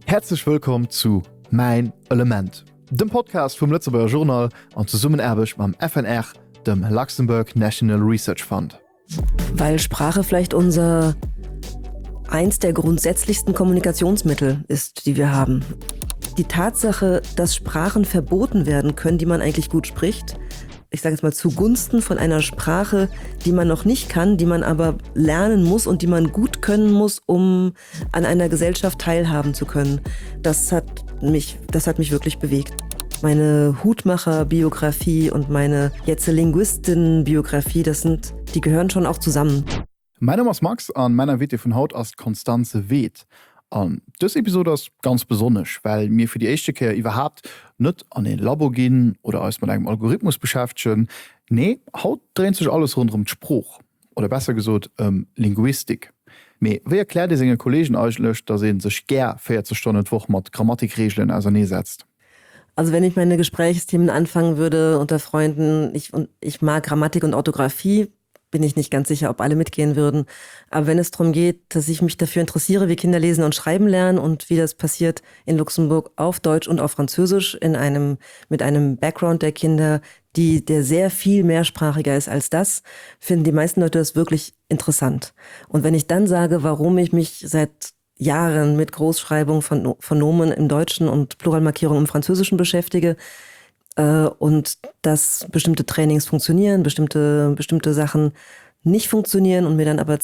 Herzlich willkommen zu Mein Element, dem Podcast vom Lützeburger Journal und zusammen erbig beim FNR, dem Luxembourg National Research Fund. Weil Sprache vielleicht eins der grundsätzlichsten Kommunikationsmittel ist, die wir haben. Die Tatsache, dass Sprachen verboten werden können, die man eigentlich gut spricht, ich sage jetzt mal zugunsten von einer Sprache, die man noch nicht kann, die man aber lernen muss und die man gut können muss, um an einer Gesellschaft teilhaben zu können. Das hat mich wirklich bewegt. Meine Hutmacher-Biografie und meine Linguistin-Biografie, die gehören schon auch zusammen. Mein Name ist Max, an meiner Witte von Haut ist Konstanze Weht. An das Episode ist ganz besonders, weil mir für die erste Kehr überhaupt nicht an den Labor gehen oder als mit einem Algorithmus beschäftigen. Nee, heute dreht sich alles rund um den Spruch. Oder besser gesagt, Linguistik. Aber wie erklärt ihr seinen Kollegen eigentlich, dass sie sich gerne 40 Stunden die Woche mit Grammatikregeln auseinandersetzt? Also wenn ich meine Gesprächsthemen anfangen würde unter Freunden, ich mag Grammatik und Orthographie, bin ich nicht ganz sicher, ob alle mitgehen würden. Aber wenn es darum geht, dass ich mich dafür interessiere, wie Kinder lesen und schreiben lernen und wie das passiert in Luxemburg auf Deutsch und auf Französisch mit einem Background der Kinder, der sehr viel mehrsprachiger ist als das, finden die meisten Leute das wirklich interessant. Und wenn ich dann sage, warum ich mich seit Jahren mit Großschreibung von Nomen im Deutschen und Pluralmarkierung im Französischen beschäftige, und dass bestimmte Trainings funktionieren, bestimmte Sachen nicht funktionieren und mir dann aber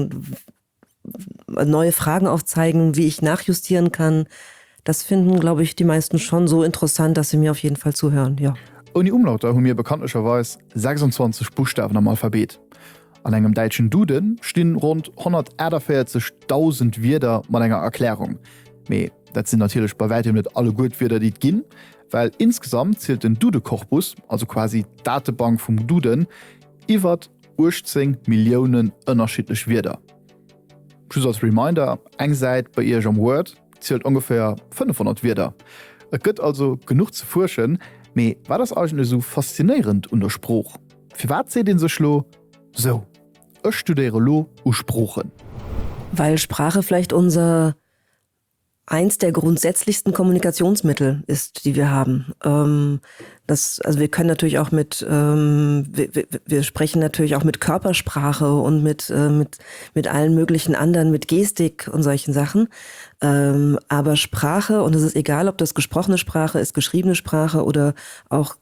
neue Fragen aufzeigen, wie ich nachjustieren kann. Das finden, glaube ich, die meisten schon so interessant, dass sie mir auf jeden Fall zuhören, ja. Und die Umlauter haben mir bekanntlicherweise 26 Buchstaben am Alphabet. An einem deutschen Duden stehen rund 141.000 Wörter mit einer Erklärung. Aber das sind natürlich bei weitem nicht alle gut Wörter, die es gibt, weil insgesamt zählt den Duden-Korpus, also quasi die Datenbank vom Duden, über 18 Millionen unterschiedliche Wörter. Schon als Reminder, eine Seite bei Ihrem Word zählt ungefähr 500 Wörter. Es gibt also genug zu forschen, aber war das eigentlich so faszinierend unter Spruch? Für was seht ihr so schlau? So, ich studiere lo und Sprachen. Weil Sprache vielleicht eins der grundsätzlichsten Kommunikationsmittel ist, die wir haben. Wir können natürlich auch wir sprechen natürlich auch mit Körpersprache und mit allen möglichen anderen, mit Gestik und solchen Sachen. Aber Sprache, und es ist egal, ob das gesprochene Sprache ist, geschriebene Sprache oder auch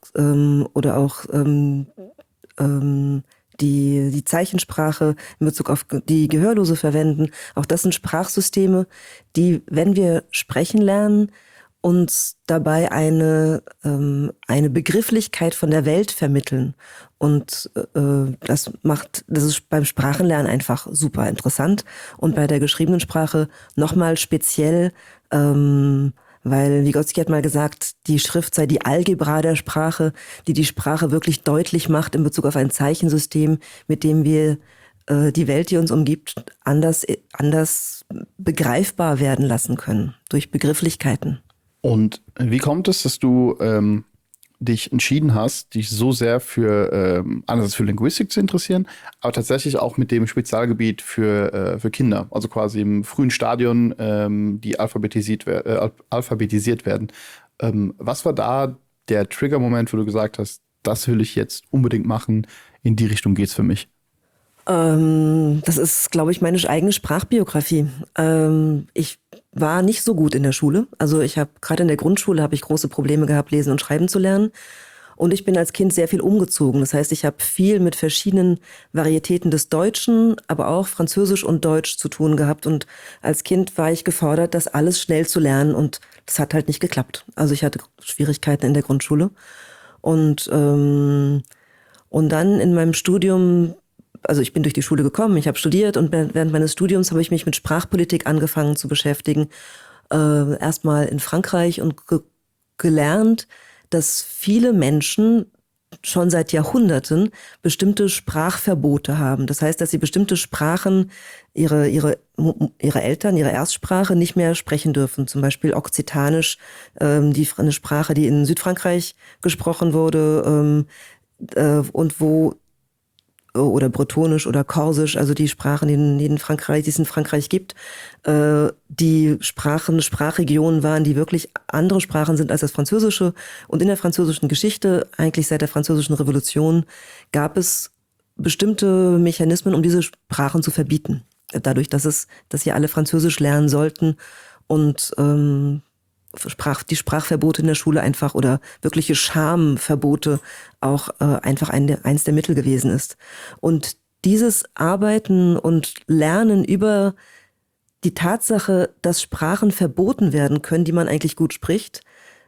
die Zeichensprache in Bezug auf die Gehörlose verwenden. Auch das sind Sprachsysteme, die, wenn wir sprechen lernen, uns dabei eine Begrifflichkeit von der Welt vermitteln. Und das ist beim Sprachenlernen einfach super interessant. Und bei der geschriebenen Sprache nochmal speziell, weil Vygotsky hat mal gesagt, die Schrift sei die Algebra der Sprache, die Sprache wirklich deutlich macht in Bezug auf ein Zeichensystem, mit dem wir die Welt, die uns umgibt, anders begreifbar werden lassen können, durch Begrifflichkeiten. Und wie kommt es, dass du dich entschieden hast, dich so sehr einerseits für Linguistik zu interessieren, aber tatsächlich auch mit dem Spezialgebiet für Kinder, also quasi im frühen Stadion, die alphabetisiert werden. Was war da der Triggermoment, wo du gesagt hast, das will ich jetzt unbedingt machen, in die Richtung geht's für mich? Das ist, glaube ich, meine eigene Sprachbiografie. Ich war nicht so gut in der Schule. Also gerade in der Grundschule habe ich große Probleme gehabt, lesen und schreiben zu lernen. Und ich bin als Kind sehr viel umgezogen. Das heißt, ich habe viel mit verschiedenen Varietäten des Deutschen, aber auch Französisch und Deutsch zu tun gehabt. Und als Kind war ich gefordert, das alles schnell zu lernen. Und das hat halt nicht geklappt. Also ich hatte Schwierigkeiten in der Grundschule. Und dann in meinem Studium, also ich bin durch die Schule gekommen, ich habe studiert und während meines Studiums habe ich mich mit Sprachpolitik angefangen zu beschäftigen. Erstmal in Frankreich und gelernt, dass viele Menschen schon seit Jahrhunderten bestimmte Sprachverbote haben. Das heißt, dass sie bestimmte Sprachen, ihre Eltern, ihre Erstsprache nicht mehr sprechen dürfen. Zum Beispiel Okzitanisch, eine Sprache, die in Südfrankreich gesprochen wurde und wo oder Bretonisch oder Korsisch, also die Sprachen, die es in Frankreich gibt, die Sprachregionen waren, die wirklich andere Sprachen sind als das Französische. Und in der französischen Geschichte, eigentlich seit der Französischen Revolution, gab es bestimmte Mechanismen, um diese Sprachen zu verbieten. Dadurch, dass sie alle Französisch lernen sollten und die Sprachverbote in der Schule einfach oder wirkliche Schamverbote auch einfach eins der Mittel gewesen ist. Und dieses Arbeiten und Lernen über die Tatsache, dass Sprachen verboten werden können, die man eigentlich gut spricht,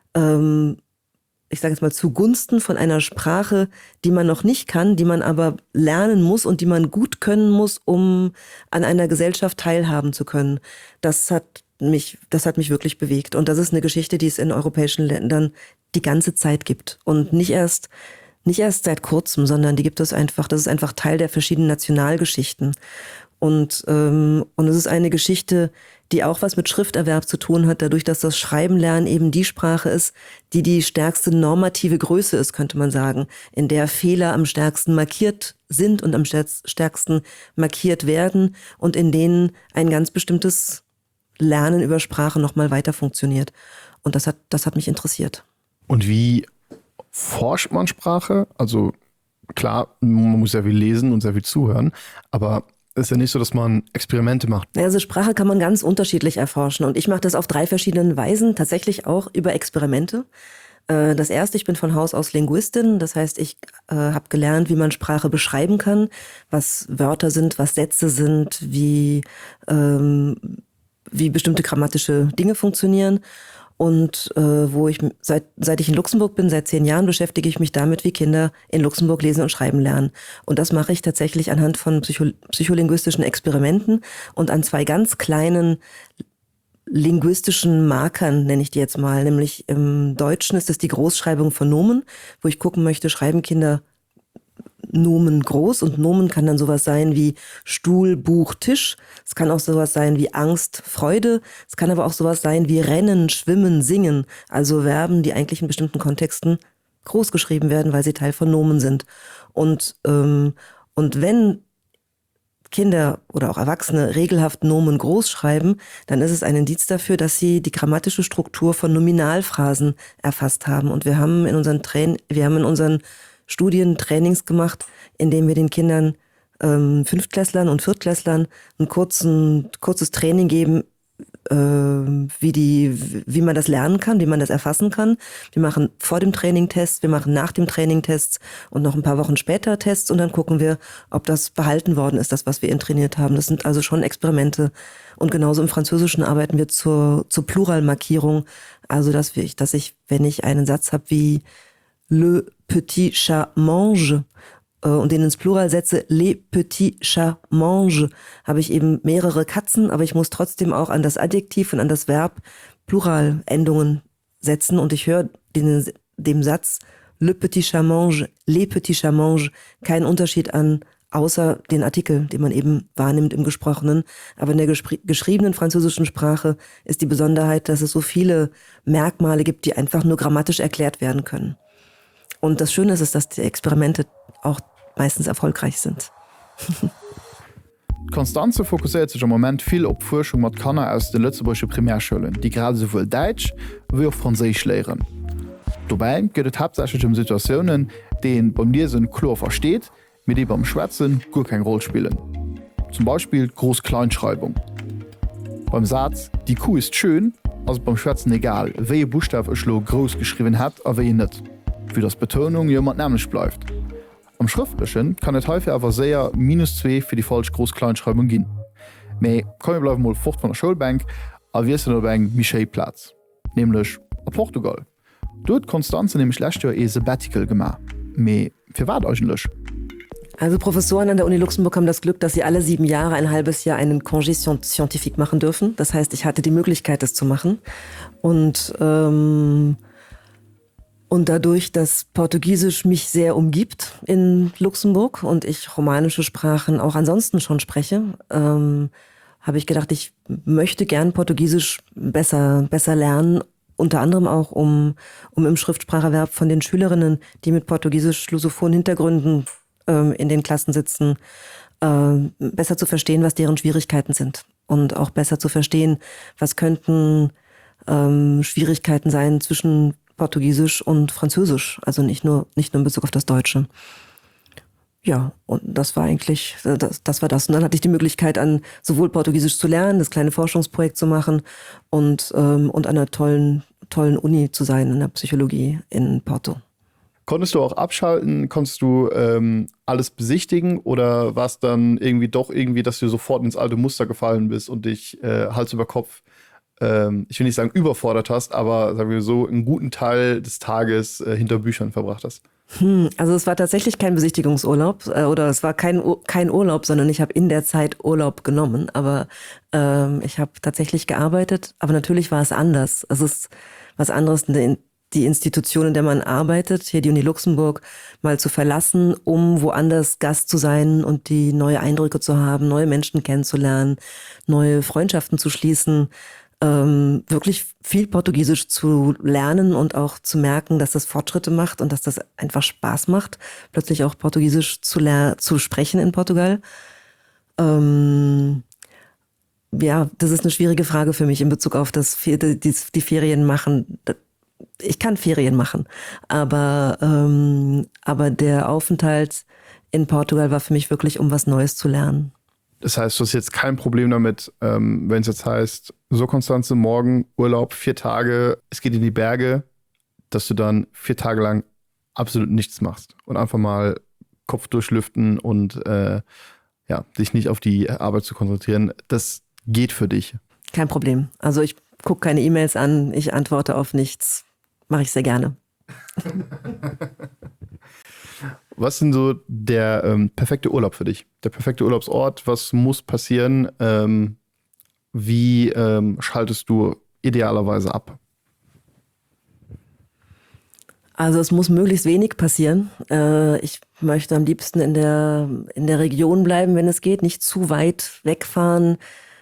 ich sage jetzt mal zugunsten von einer Sprache, die man noch nicht kann, die man aber lernen muss und die man gut können muss, um an einer Gesellschaft teilhaben zu können. Das hat mich wirklich bewegt. Und das ist eine Geschichte, die es in europäischen Ländern die ganze Zeit gibt. Und nicht erst seit kurzem, sondern die gibt es einfach, das ist einfach Teil der verschiedenen Nationalgeschichten. Und es ist eine Geschichte, die auch was mit Schrifterwerb zu tun hat, dadurch, dass das Schreibenlernen eben die Sprache ist, die stärkste normative Größe ist, könnte man sagen, in der Fehler am stärksten markiert sind und am stärksten markiert werden und in denen ein ganz bestimmtes Lernen über Sprache nochmal weiter funktioniert. Und das hat mich interessiert. Und wie forscht man Sprache? Also klar, man muss sehr viel lesen und sehr viel zuhören, aber es ist ja nicht so, dass man Experimente macht. Also Sprache kann man ganz unterschiedlich erforschen und ich mache das auf 3 verschiedenen Weisen, tatsächlich auch über Experimente. Das erste, ich bin von Haus aus Linguistin, das heißt, ich habe gelernt, wie man Sprache beschreiben kann, was Wörter sind, was Sätze sind, wie bestimmte grammatische Dinge funktionieren. Und seit ich in Luxemburg bin, seit 10 Jahren, beschäftige ich mich damit, wie Kinder in Luxemburg lesen und schreiben lernen. Und das mache ich tatsächlich anhand von psycholinguistischen Experimenten und an 2 ganz kleinen linguistischen Markern, nenne ich die jetzt mal. Nämlich im Deutschen ist es die Großschreibung von Nomen, wo ich gucken möchte, schreiben Kinder Nomen groß, und Nomen kann dann sowas sein wie Stuhl, Buch, Tisch. Es kann auch sowas sein wie Angst, Freude. Es kann aber auch sowas sein wie Rennen, Schwimmen, Singen. Also Verben, die eigentlich in bestimmten Kontexten groß geschrieben werden, weil sie Teil von Nomen sind. Und wenn Kinder oder auch Erwachsene regelhaft Nomen groß schreiben, dann ist es ein Indiz dafür, dass sie die grammatische Struktur von Nominalphrasen erfasst haben. Und wir haben in unseren Studien, Trainings gemacht, in denen wir den Kindern Fünftklässlern und Viertklässlern ein kurzes Training geben, wie man das lernen kann, wie man das erfassen kann. Wir machen vor dem Training Tests, wir machen nach dem Training Tests und noch ein paar Wochen später Tests und dann gucken wir, ob das behalten worden ist, das, was wir trainiert haben. Das sind also schon Experimente. Und genauso im Französischen arbeiten wir zur Pluralmarkierung. Also, dass ich, wenn ich einen Satz habe wie Le petit chat mange und den ins Plural setze, les petits chats mangent, habe ich eben mehrere Katzen, aber ich muss trotzdem auch an das Adjektiv und an das Verb Pluralendungen setzen und ich höre dem Satz le petit chat mange, les petits chats mangent keinen Unterschied an, außer den Artikel, den man eben wahrnimmt im Gesprochenen. Aber in der geschriebenen französischen Sprache ist die Besonderheit, dass es so viele Merkmale gibt, die einfach nur grammatisch erklärt werden können. Und das Schöne ist, dass die Experimente auch meistens erfolgreich sind. Konstanze fokussiert sich im Moment viel auf Forschung mit Kindern aus den Lützeburgischen Primärschulen, die gerade sowohl Deutsch wie auch Französisch lehren. Dabei geht es hauptsächlich um Situationen, die beim Lesen klar versteht, mit die beim Schwätzen gar keine Rolle spielen. Zum Beispiel Groß-Kleinschreibung. Beim Satz „Die Kuh ist schön", also beim Schwätzen egal, welche Buchstabe ich groß geschrieben hat, aber welche nicht. Wie das Betonung jemand nämlich bleibt. Am Schriftlichen kann es häufig aber sehr -2 für die falsche Groß-Kleinschreibung gehen. Aber komm, wir bleiben mal fort von der Schulbank, aber wir sind auf einem Michel-Platz. Nämlich in Portugal. Dort hat Konstanze nämlich letztes Jahr ein Sabbatical gemacht. Aber für was eigentlich? Also Professoren an der Uni Luxemburg haben das Glück, dass sie alle 7 Jahre ein halbes Jahr einen Congé scientifique machen dürfen. Das heißt, ich hatte die Möglichkeit, das zu machen. Und dadurch, dass Portugiesisch mich sehr umgibt in Luxemburg und ich romanische Sprachen auch ansonsten schon spreche, habe ich gedacht, ich möchte gern Portugiesisch besser lernen, unter anderem auch, um im Schriftspracherwerb von den Schülerinnen, die mit portugiesisch-lusophonen Hintergründen in den Klassen sitzen, besser zu verstehen, was deren Schwierigkeiten sind und auch besser zu verstehen, was könnten Schwierigkeiten sein zwischen Portugiesisch und Französisch, also nicht nur in Bezug auf das Deutsche. Ja, und das war eigentlich, das war das. Und dann hatte ich die Möglichkeit, an sowohl Portugiesisch zu lernen, das kleine Forschungsprojekt zu machen und an einer tollen Uni zu sein in der Psychologie in Porto. Konntest du auch abschalten? Konntest du alles besichtigen? Oder war es dann irgendwie doch irgendwie, dass du sofort ins alte Muster gefallen bist und dich Hals über Kopf, ich will nicht sagen überfordert hast, aber sagen wir so, einen guten Teil des Tages hinter Büchern verbracht hast? Also es war tatsächlich kein Besichtigungsurlaub oder es war kein Urlaub, sondern ich habe in der Zeit Urlaub genommen. Aber ich habe tatsächlich gearbeitet, aber natürlich war es anders. Es ist was anderes, die Institution, in der man arbeitet, hier die Uni Luxemburg, mal zu verlassen, um woanders Gast zu sein und die neue Eindrücke zu haben, neue Menschen kennenzulernen, neue Freundschaften zu schließen. Wirklich viel Portugiesisch zu lernen und auch zu merken, dass das Fortschritte macht und dass das einfach Spaß macht, plötzlich auch Portugiesisch zu sprechen in Portugal. Ja, das ist eine schwierige Frage für mich in Bezug auf die Ferien machen. Ich kann Ferien machen, aber der Aufenthalt in Portugal war für mich wirklich, um was Neues zu lernen. Das heißt, du hast jetzt kein Problem damit, wenn es jetzt heißt, so Konstanze, morgen Urlaub, 4 Tage, es geht in die Berge, dass du dann 4 Tage lang absolut nichts machst und einfach mal Kopf durchlüften und dich nicht auf die Arbeit zu konzentrieren. Das geht für dich. Kein Problem. Also ich gucke keine E-Mails an, ich antworte auf nichts. Mache ich sehr gerne. Was ist denn so der perfekte Urlaub für dich? Der perfekte Urlaubsort? Was muss passieren? Wie schaltest du idealerweise ab? Also es muss möglichst wenig passieren. Ich möchte am liebsten in der Region bleiben, wenn es geht, nicht zu weit wegfahren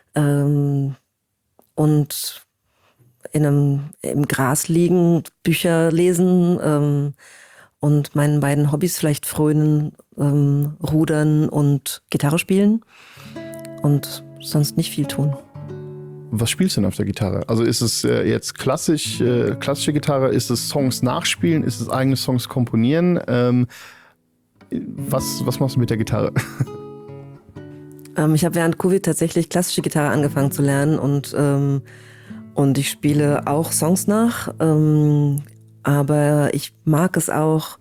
und im Gras liegen, Bücher lesen und meinen beiden Hobbys vielleicht frönen, rudern und Gitarre spielen und sonst nicht viel tun. Was spielst du denn auf der Gitarre? Also ist es jetzt klassische Gitarre? Ist es Songs nachspielen? Ist es eigene Songs komponieren? Was machst du mit der Gitarre? Ich habe während Covid tatsächlich klassische Gitarre angefangen zu lernen und ich spiele auch Songs nach, aber ich mag es auch,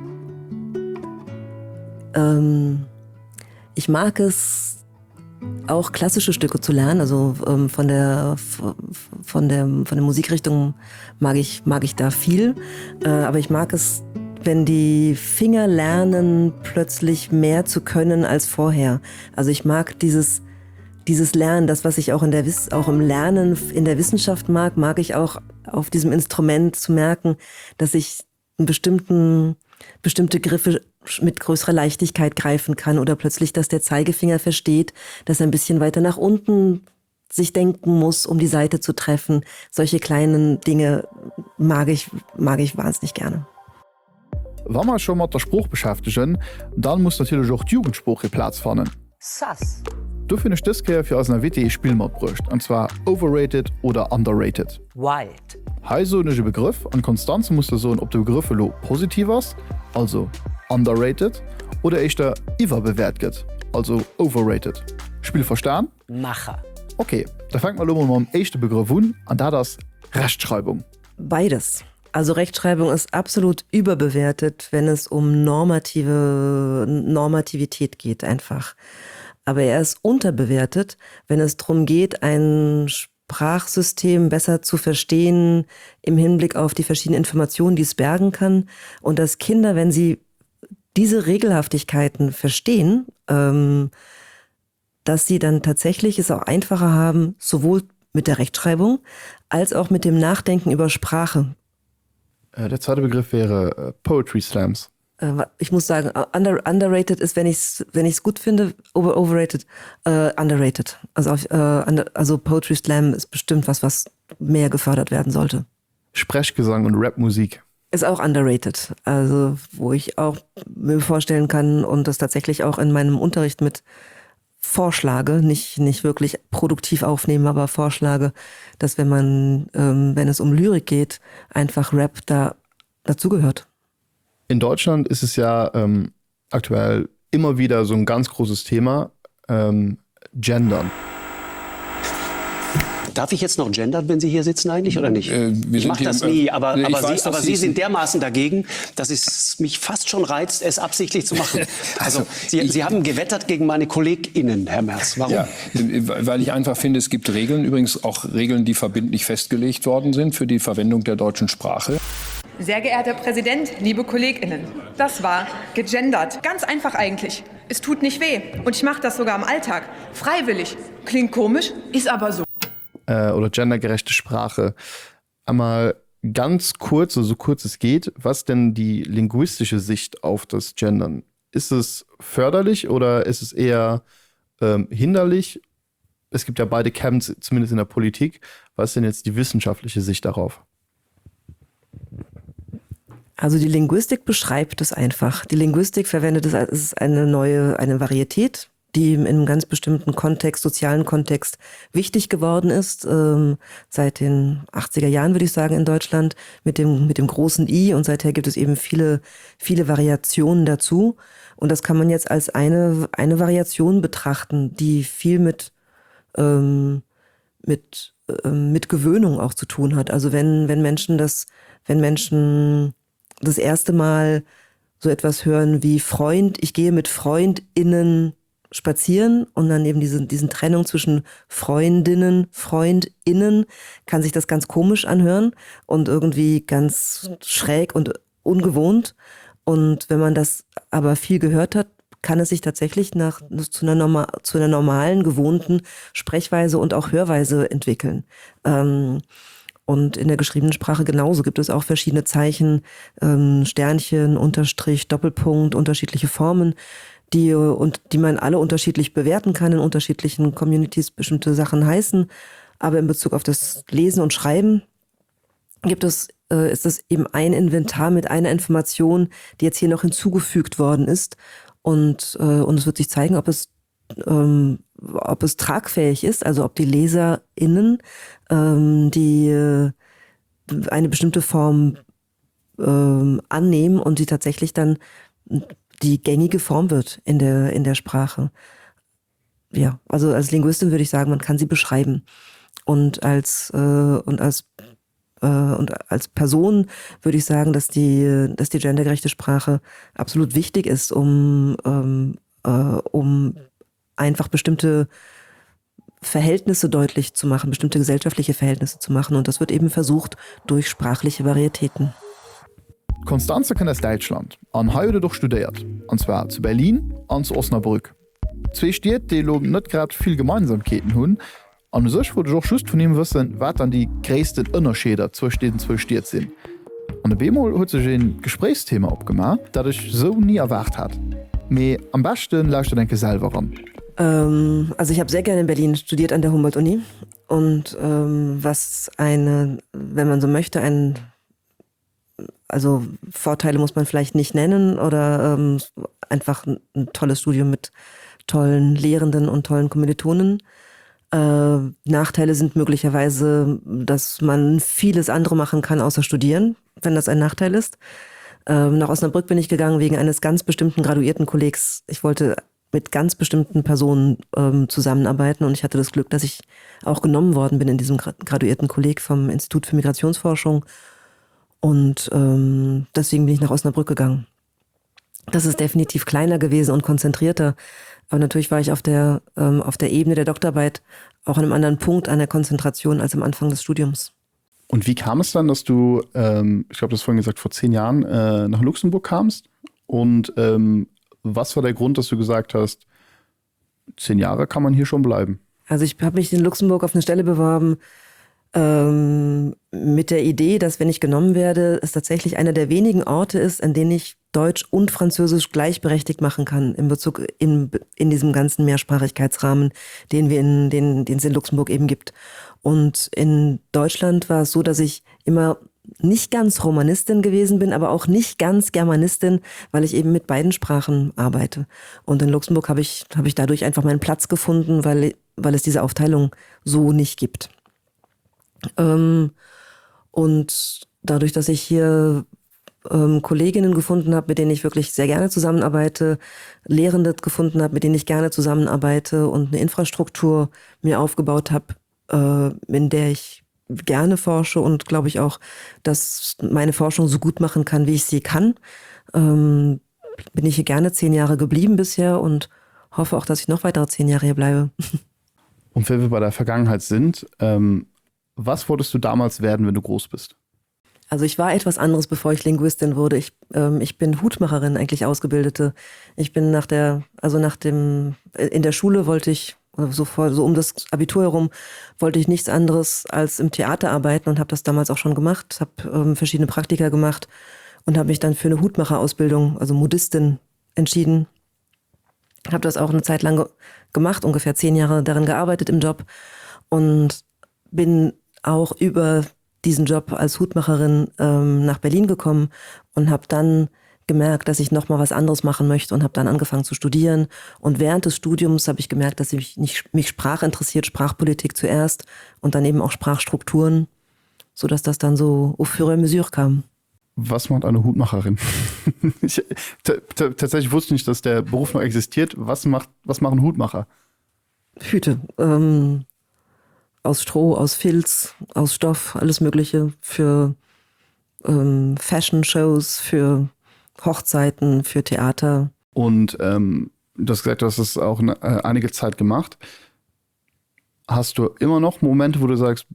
klassische Stücke zu lernen. Also von der Musikrichtung mag ich da viel, aber ich mag es, wenn die Finger lernen, plötzlich mehr zu können als vorher. Also ich mag dieses Lernen, das, was ich auch im Lernen in der Wissenschaft mag ich auch auf diesem Instrument zu merken, dass ich bestimmte Griffe mit größerer Leichtigkeit greifen kann oder plötzlich, dass der Zeigefinger versteht, dass er ein bisschen weiter nach unten sich denken muss, um die Seite zu treffen. Solche kleinen Dinge mag ich wahnsinnig gerne. Wenn man schon mit der Spruch beschäftigen, dann muss natürlich auch die Jugendsprache Platz finden. Sass. Du findest das hier für unsere WTE Spielmodbrücht, und zwar overrated oder underrated. Wild. Hei so ein Begriff, und Konstanze muss so, ob der Begriff lo positiv ist, also underrated, oder echt der überbewertet geht, also overrated. Spiel verstanden? Macher. Okay, da fängt man mal mit dem ersten Begriff an, und da das Rechtschreibung. Beides. Also Rechtschreibung ist absolut überbewertet, wenn es um Normativität geht einfach. Aber er ist unterbewertet, wenn es darum geht, ein Sprachsystem besser zu verstehen im Hinblick auf die verschiedenen Informationen, die es bergen kann. Und dass Kinder, wenn sie diese Regelhaftigkeiten verstehen, dass sie dann tatsächlich es auch einfacher haben, sowohl mit der Rechtschreibung als auch mit dem Nachdenken über Sprache. Der zweite Begriff wäre Poetry Slams. Ich muss sagen, underrated ist, wenn ich es gut finde, overrated, underrated. Also Poetry Slam ist bestimmt was mehr gefördert werden sollte. Sprechgesang und Rapmusik. Ist auch underrated. Also wo ich auch mir vorstellen kann und das tatsächlich auch in meinem Unterricht mit vorschlage, nicht wirklich produktiv aufnehmen, aber vorschlage, dass wenn es um Lyrik geht, einfach Rap dazugehört. In Deutschland ist es ja aktuell immer wieder so ein ganz großes Thema, Gendern. Darf ich jetzt noch gendern, wenn Sie hier sitzen eigentlich oder nicht? Ich mache das nie, aber Sie sind dermaßen dagegen, dass es mich fast schon reizt, es absichtlich zu machen. Also Sie haben gewettert gegen meine KollegInnen, Herr Merz. Warum? Ja, weil ich einfach finde, es gibt Regeln, übrigens auch Regeln, die verbindlich festgelegt worden sind für die Verwendung der deutschen Sprache. Sehr geehrter Herr Präsident, liebe KollegInnen, das war gegendert. Ganz einfach eigentlich. Es tut nicht weh und ich mache das sogar im Alltag. Freiwillig. Klingt komisch, ist aber so. Oder gendergerechte Sprache. Einmal ganz kurz, so kurz es geht, was denn die linguistische Sicht auf das Gendern? Ist es förderlich oder ist es eher hinderlich? Es gibt ja beide Camps, zumindest in der Politik. Was ist denn jetzt die wissenschaftliche Sicht darauf? Also die Linguistik beschreibt es einfach. Die Linguistik verwendet es als eine Varietät, die in einem ganz bestimmten Kontext, sozialen Kontext wichtig geworden ist, seit den 80er Jahren, würde ich sagen, in Deutschland, mit dem großen I, und seither gibt es eben viele Variationen dazu. Und das kann man jetzt als eine Variation betrachten, die viel mit Gewöhnung auch zu tun hat. Also wenn Menschen das erste Mal so etwas hören wie Freund, ich gehe mit FreundInnen spazieren und dann eben diesen Trennung zwischen Freundinnen, FreundInnen, kann sich das ganz komisch anhören und irgendwie ganz schräg und ungewohnt. Und wenn man das aber viel gehört hat, kann es sich tatsächlich zu einer normalen, gewohnten Sprechweise und auch Hörweise entwickeln. Und in der geschriebenen Sprache genauso gibt es auch verschiedene Zeichen, Sternchen, Unterstrich, Doppelpunkt, unterschiedliche Formen, die man alle unterschiedlich bewerten kann, in unterschiedlichen Communities bestimmte Sachen heißen. Aber in Bezug auf das Lesen und Schreiben ist es eben ein Inventar mit einer Information, die jetzt hier noch hinzugefügt worden ist. Und es wird sich zeigen, ob es tragfähig ist, also ob die LeserInnen die eine bestimmte Form annehmen und die tatsächlich dann die gängige Form wird in der Sprache. Ja, also als Linguistin würde ich sagen, man kann sie beschreiben. Und als Person würde ich sagen, dass die gendergerechte Sprache absolut wichtig ist, um einfach bestimmte Verhältnisse deutlich zu machen, bestimmte gesellschaftliche Verhältnisse zu machen. Und das wird eben versucht durch sprachliche Varietäten. Konstanze kann aus Deutschland an Heude doch studiert, und zwar zu Berlin und zu Osnabrück. Zwei Städte, die nicht gerade viel Gemeinsamkeiten haben. Und so wurde ich auch just von ihm wissen, was dann die größten Unterschiede zwischen zwei Städten sind. Und der Bemol hat sich ein Gesprächsthema abgemacht, das ich so nie erwartet habe. Aber am besten lauscht du denke selber an. Also ich habe sehr gerne in Berlin studiert an der Humboldt-Uni. Und was wenn man so möchte, also Vorteile muss man vielleicht nicht nennen oder einfach ein tolles Studium mit tollen Lehrenden und tollen Kommilitonen. Nachteile sind möglicherweise, dass man vieles andere machen kann, außer studieren, wenn das ein Nachteil ist. Nach Osnabrück bin ich gegangen wegen eines ganz bestimmten Graduiertenkollegs. Ich wollte mit ganz bestimmten Personen zusammenarbeiten und ich hatte das Glück, dass ich auch genommen worden bin in diesem Graduiertenkolleg vom Institut für Migrationsforschung. Und deswegen bin ich nach Osnabrück gegangen. Das ist definitiv kleiner gewesen und konzentrierter. Aber natürlich war ich auf der Ebene der Doktorarbeit auch an einem anderen Punkt an der Konzentration als am Anfang des Studiums. Und wie kam es dann, dass du, ich glaube, du hast vorhin gesagt, vor 10 Jahren nach Luxemburg kamst? Und was war der Grund, dass du gesagt hast, 10 Jahre kann man hier schon bleiben? Also ich habe mich in Luxemburg auf eine Stelle beworben, mit der Idee, dass wenn ich genommen werde, es tatsächlich einer der wenigen Orte ist, an denen ich Deutsch und Französisch gleichberechtigt machen kann in Bezug in diesem ganzen Mehrsprachigkeitsrahmen, den es in Luxemburg eben gibt. Und in Deutschland war es so, dass ich immer nicht ganz Romanistin gewesen bin, aber auch nicht ganz Germanistin, weil ich eben mit beiden Sprachen arbeite. Und in Luxemburg habe ich dadurch einfach meinen Platz gefunden, weil es diese Aufteilung so nicht gibt. Und dadurch, dass ich hier Kolleginnen gefunden habe, mit denen ich wirklich sehr gerne zusammenarbeite, Lehrende gefunden habe, mit denen ich gerne zusammenarbeite und eine Infrastruktur mir aufgebaut habe, in der ich gerne forsche und glaube ich auch, dass meine Forschung so gut machen kann, wie ich sie kann, bin ich hier gerne 10 Jahre geblieben bisher und hoffe auch, dass ich noch weitere 10 Jahre hier bleibe. Und wenn wir bei der Vergangenheit sind, was wolltest du damals werden, wenn du groß bist? Also ich war etwas anderes, bevor ich Linguistin wurde. Ich bin Hutmacherin, eigentlich Ausgebildete. Ich bin in der Schule wollte ich, so um das Abitur herum, wollte ich nichts anderes als im Theater arbeiten und habe das damals auch schon gemacht, habe verschiedene Praktika gemacht und habe mich dann für eine Hutmacherausbildung, also Modistin, entschieden. Habe das auch eine Zeit lang gemacht, ungefähr 10 Jahre daran gearbeitet im Job und bin auch über diesen Job als Hutmacherin nach Berlin gekommen und habe dann gemerkt, dass ich noch mal was anderes machen möchte und habe dann angefangen zu studieren. Und während des Studiums habe ich gemerkt, dass mich Sprache interessiert, Sprachpolitik zuerst und dann eben auch Sprachstrukturen, sodass das dann so au fur et à mesure kam. Was macht eine Hutmacherin? Tatsächlich wusste ich nicht, dass der Beruf noch existiert. Was machen Hutmacher? Hüte. Aus Stroh, aus Filz, aus Stoff, alles Mögliche für Fashion-Shows, für Hochzeiten, für Theater. Und du hast gesagt, du hast das auch einige Zeit gemacht. Hast du immer noch Momente, wo du sagst,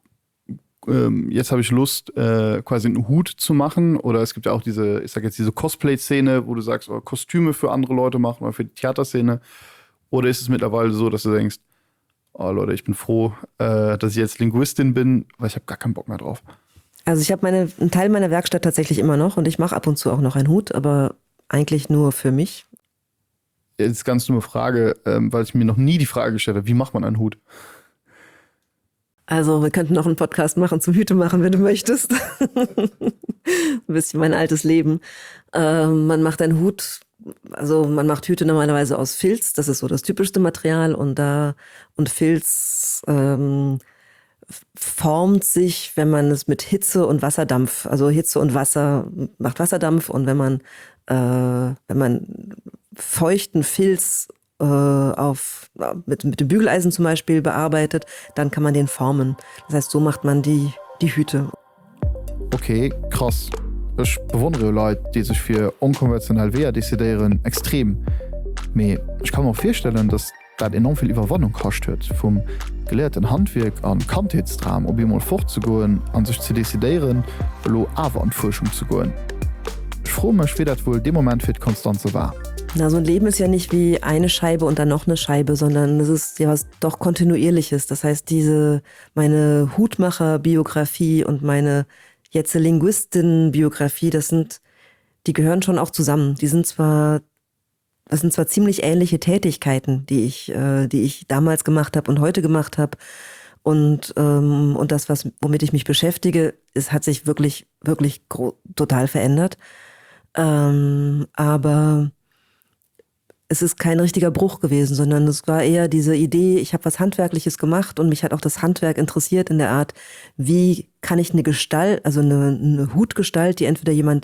jetzt habe ich Lust, quasi einen Hut zu machen? Oder es gibt ja auch diese Cosplay-Szene, wo du sagst, Kostüme für andere Leute machen oder für die Theaterszene. Oder ist es mittlerweile so, dass du denkst, oh Leute, ich bin froh, dass ich jetzt Linguistin bin, weil ich habe gar keinen Bock mehr drauf. Also ich habe einen Teil meiner Werkstatt tatsächlich immer noch und ich mache ab und zu auch noch einen Hut, aber eigentlich nur für mich. Jetzt ganz dumme Frage, weil ich mir noch nie die Frage gestellt habe, wie macht man einen Hut? Also wir könnten noch einen Podcast machen zum Hüte machen, wenn du möchtest. Ein bisschen mein altes Leben. Man macht einen Hut, also man macht Hüte normalerweise aus Filz, das ist so das typischste Material und Filz formt sich, wenn man es mit Hitze und Wasserdampf, also Hitze und Wasser macht Wasserdampf und wenn man feuchten Filz mit dem Bügeleisen zum Beispiel bearbeitet, dann kann man den formen. Das heißt, so macht man die Hüte. Okay, krass. Ich bewundere Leute, die sich für unkonventionell Wehr dezidieren, extrem. Aber ich kann mir auch vorstellen, dass das enorm viel Überwindung kostet, vom gelehrten Handwerk an Kantheitsdrama, um mal fortzugehen, an sich zu dezidieren, aber an Forschung zu gehen. Ich frage mich, wie das wohl dem Moment für die Konstanze war. Na, so ein Leben ist ja nicht wie eine Scheibe und dann noch eine Scheibe, sondern es ist ja was doch Kontinuierliches. Das heißt, meine Hutmacher-Biografie und meine jetzt Linguistin-Biografie, die gehören schon auch zusammen. Das sind zwar ziemlich ähnliche Tätigkeiten, die ich damals gemacht habe und heute gemacht habe. Und das, womit ich mich beschäftige, hat sich wirklich, wirklich total verändert. Aber es ist kein richtiger Bruch gewesen, sondern es war eher diese Idee, ich habe was Handwerkliches gemacht und mich hat auch das Handwerk interessiert in der Art, wie kann ich eine Gestalt, also eine Hutgestalt, die entweder jemand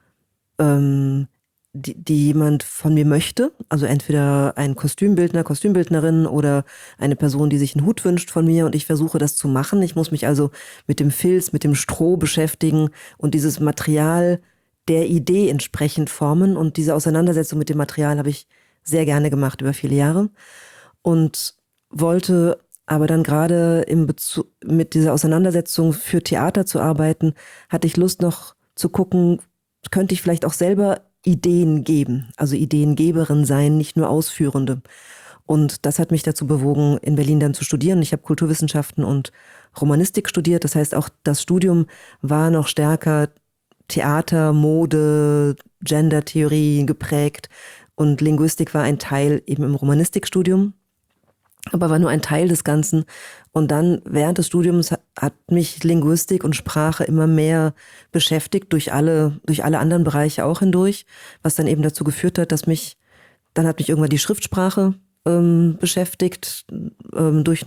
die jemand von mir möchte, also entweder ein Kostümbildner, Kostümbildnerin oder eine Person, die sich einen Hut wünscht von mir und ich versuche das zu machen. Ich muss mich also mit dem Filz, mit dem Stroh beschäftigen und dieses Material der Idee entsprechend formen und diese Auseinandersetzung mit dem Material habe ich sehr gerne gemacht über viele Jahre und wollte aber dann gerade mit dieser Auseinandersetzung für Theater zu arbeiten, hatte ich Lust noch zu gucken, könnte ich vielleicht auch selber Ideen geben, also Ideengeberin sein, nicht nur Ausführende. Und das hat mich dazu bewogen, in Berlin dann zu studieren. Ich habe Kulturwissenschaften und Romanistik studiert, das heißt auch das Studium war noch stärker Theater, Mode, Gendertheorie geprägt und Linguistik war ein Teil eben im Romanistikstudium. aber war nur ein Teil des Ganzen. Und dann während des Studiums hat mich Linguistik und Sprache immer mehr beschäftigt, durch alle anderen Bereiche auch hindurch, was dann eben dazu geführt hat, dann hat mich irgendwann die Schriftsprache beschäftigt, durch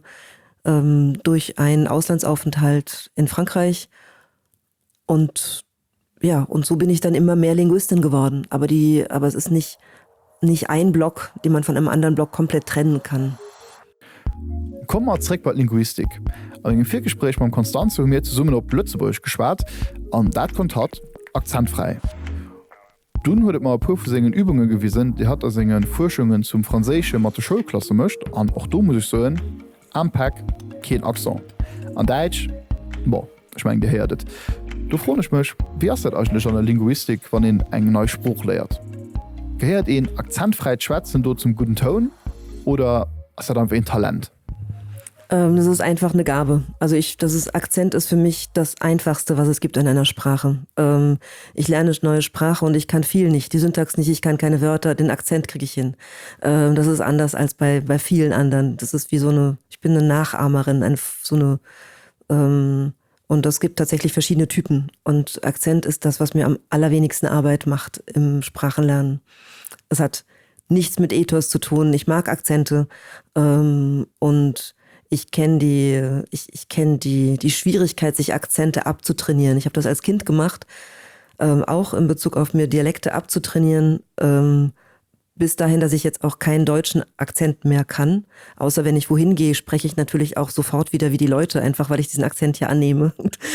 einen Auslandsaufenthalt in Frankreich. Und so bin ich dann immer mehr Linguistin geworden. Aber es ist nicht ein Block, den man von einem anderen Block komplett trennen kann. Kommen wir zurück bei Linguistik. Im Viergespräch mit Konstanze haben wir zusammen auf Lützeburg geschwärzt und das hat akzentfrei. Dann hat mal ein paar von seinen Übungen gewiesen, die hat er seine Forschungen zum Französischen mit der Schulklasse gemacht und auch da muss ich sagen, am Pack kein Akzent. An Deutsch, ich meine, der hört das. Da frage ich mich, wie ist das eigentlich an der Linguistik, wenn ihr einen neuen Spruch lernt? Gehört ein akzentfrei Schwätzen dort zum guten Ton oder ist das einfach ein Talent? Das ist einfach eine Gabe. Also Akzent ist für mich das Einfachste, was es gibt in einer Sprache. Ich lerne eine neue Sprache und ich kann viel nicht. Die Syntax nicht, ich kann keine Wörter, den Akzent kriege ich hin. Das ist anders als bei vielen anderen. Das ist wie ich bin eine Nachahmerin, und es gibt tatsächlich verschiedene Typen. Und Akzent ist das, was mir am allerwenigsten Arbeit macht im Sprachenlernen. Es hat nichts mit Ethos zu tun. Ich mag Akzente und ich kenne die Schwierigkeit, sich Akzente abzutrainieren. Ich habe das als Kind gemacht, auch in Bezug auf mir Dialekte abzutrainieren, bis dahin, dass ich jetzt auch keinen deutschen Akzent mehr kann. Außer wenn ich wohin gehe, spreche ich natürlich auch sofort wieder wie die Leute, einfach weil ich diesen Akzent hier annehme.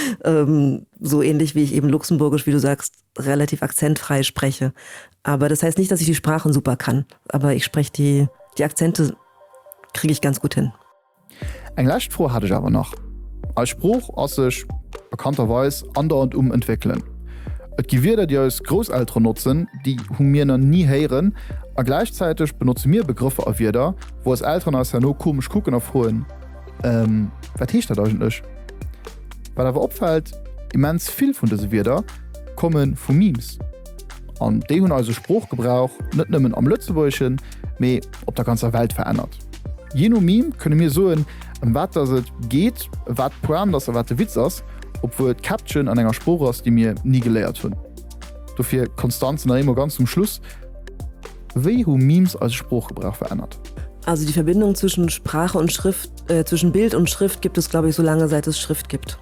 So ähnlich wie ich eben Luxemburgisch, wie du sagst, relativ akzentfrei spreche. Aber das heißt nicht, dass ich die Sprachen super kann. Aber ich spreche die Akzente, kriege ich ganz gut hin. Eng Leichtfroh hatte ich aber noch. Als Spruch as sich bekannterweise andauernd entwickeln. Et Gewirder, die als Großeltern nutzen, die mir noch nie heieren, aber gleichzeitig benutzen mir Begriffe auf wieder, wo es Eltern als no komisch gucken aufholen. Was heißt das eigentlich? Weil aber auffällt, immens viel von diesen Wörter kommen von Memes. Und die haben also Spruchgebrauch nicht nur am Lützeburgischen, sondern auf der ganzen Welt verändert. Jeno Meme können mir so was das geht, was Poem das was der Witz ist, obwohl es Caption an einer Spur ist, die mir nie gelehrt haben. Dafür Konstanz und immer ganz zum Schluss, wie haben Memes als Spruchgebrauch verändert? Also die Verbindung zwischen Sprache und Schrift, zwischen Bild und Schrift gibt es, glaube ich, so lange, seit es Schrift gibt.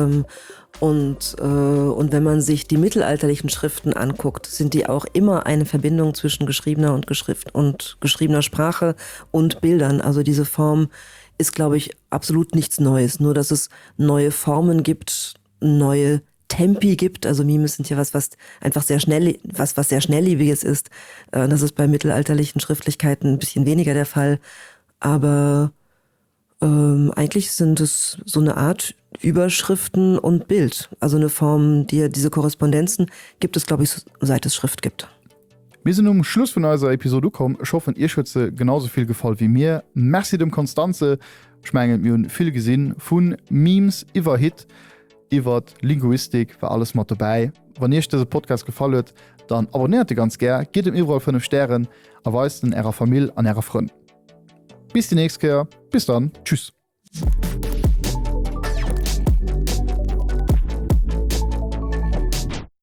Und wenn man sich die mittelalterlichen Schriften anguckt, sind die auch immer eine Verbindung zwischen geschriebener und geschriebener Sprache und Bildern. Also diese Form ist, glaube ich, absolut nichts Neues. Nur, dass es neue Formen gibt, neue Tempi gibt. Also Memes sind ja was einfach sehr schnell, was sehr Schnelllebiges ist. Das ist bei mittelalterlichen Schriftlichkeiten ein bisschen weniger der Fall. Aber eigentlich sind es so eine Art Überschriften und Bild. Also eine Form, diese Korrespondenzen gibt es, glaube ich, seit es Schrift gibt. Wir sind Schluss von unserer Episode gekommen. Ich hoffe, ihr schütze genauso viel gefallen wie mir. Merci dem Konstanze. Ich meine, wir haben viel gesehen von Memes über Hit, über Linguistik, war alles mal dabei. Wenn euch dieser Podcast gefallen hat, dann abonniert ihr ganz gerne, gebt ihm überall 5 Sterne, erweist in eurer Familie an eurer Freunde. Bis die nächste Mal. Bis dann. Tschüss.